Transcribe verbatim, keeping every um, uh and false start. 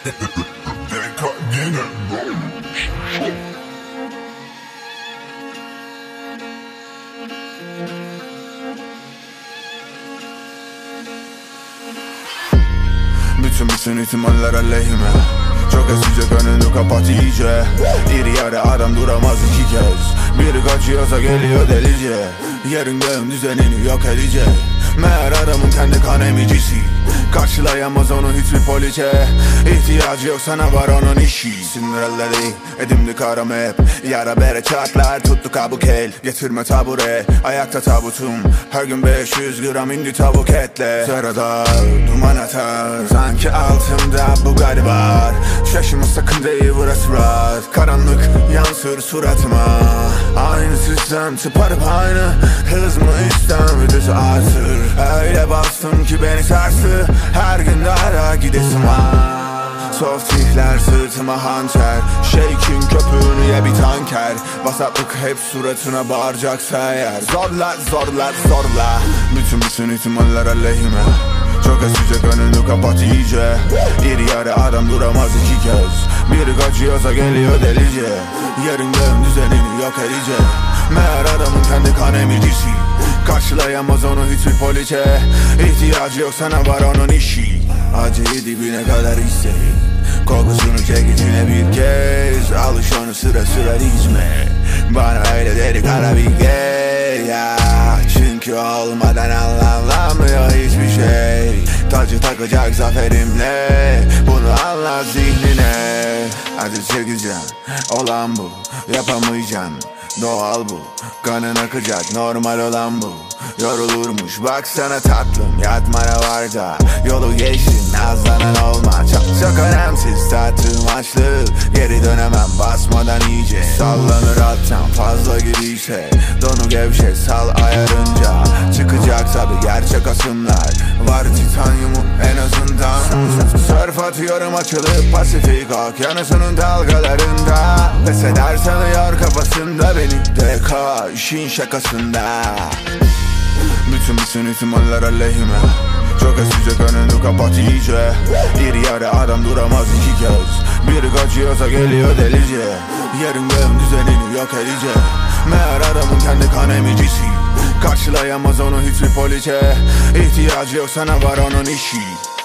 Bütün bütün ihtimaller aleyhime. Çok esecek, önünü kapat iyice. İri yarı adam duramaz iki kez. Biri kaçıyorsa geliyor delice. Yerin göğün düzenini yok edecek. Meğer adamın kendi kan emicisi. Karşılayamaz onu hiçbir poliçe. İhtiyacı yok, sana var onun işi. Sinirleri edimdi karam hep. Yara bere çatlar tuttu kabuk el. Getirme tabure ayakta tabutum. Her gün beş yüz gram indi tavuk etle. Serada duman atar sanki altımda bu garip var. Şaşırma sakın değil burası rahat. Karanlık yansır suratıma. Aynı sistem tıparıp aynı hız mı istem ödesi artır. Öyle bastım ki beni sarstı. Her gün daha gidesim var. Softihler sırtıma hançer. Shake'in köpüğünü ye bir tanker. Vasatlık hep suratına bağıracaksa eğer. Zorla zorla zorla. Bütün bütün ihtimaller aleyhime. Çok esecek, önünü kapat iyice. İri yarı adam duramaz iki kez. Biri kaçıyorsa geliyor delice. Yerin göğün düzenini yok edecek. Meğer adamın kendi kan emicisi. Karşılayamaz onu hiçbir poliçe. İhtiyacı yok, sana var onun işi. Acıyı dibine kadar hissedin. Kokusunu çek içine bir kez. Alış onu sıra sıra dizme. Bana öyle dedi karabiber ya. Çünkü olmadan anlamlanmıyor hiçbir şey. Tacı takacak zaferimle. Bunu anla zihnine. Hadi çekeceğim, olan bu. Yapamayacaksın, doğal bu. Kanın akacak, normal olan bu. Yorulurmuş baksana tatlım, yatmana var da. Yolu geçtin, nazlanan olma. Çok çok önemsiz tattığım açlık. Geri dönemem basmadan iyice. Sallanır alttan fazla giriyse. Donu gevşe sal ayarınca. Çıkacak tabi gerçek asımlar. Var titanyumu en azından. Surf atıyorum açılıp Pasifik okyanusunun dalgalarında. Pes eder sanıyor kafasında beni. D K işin şakasında. Bütün bütün ihtimaller aleyhime. Çok esecek, önünü kapat iyice. İri yarı adam duramaz iki kez. Biri kaçıyorsa geliyor delice. Yerin göğün düzenini yok edecek. Meğer adamın kendi kan emicisi. Karşılayamaz onu hiçbir poliçe. İhtiyacı yok, sana var onun işi.